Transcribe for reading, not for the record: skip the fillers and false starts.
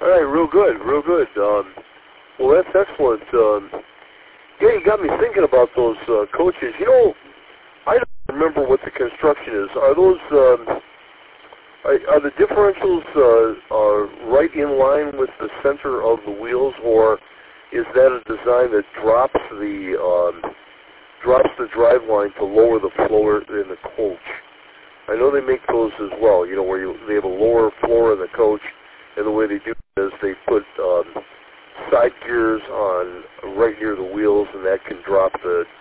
All right, real good, real good. Well, that's excellent. Yeah, you got me thinking about those coaches. You know, I don't remember what the construction is. Are those are the differentials right in line with the center of the wheels, or is that a design that drops the drive line to lower the floor in the coach? I know they make those as well. You know, where they have a lower floor in the coach, and the way they do it is they put side gears on right near the wheels, and that can drop the